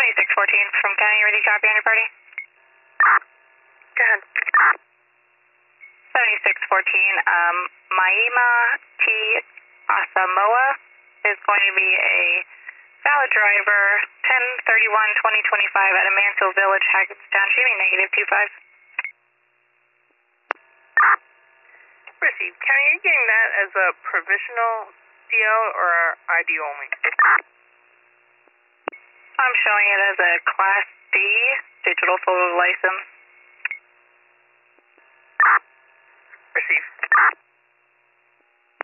7614 from County, ready to copy on your party? Go ahead. 7614, Maima T. Asamoah is going to be a valid driver, 10/31/2025 at a Mansfield Village, Hackettstown, shooting -25. Received. County, are you getting that as a provisional DL or ID only? I'm showing it as a Class D digital photo license.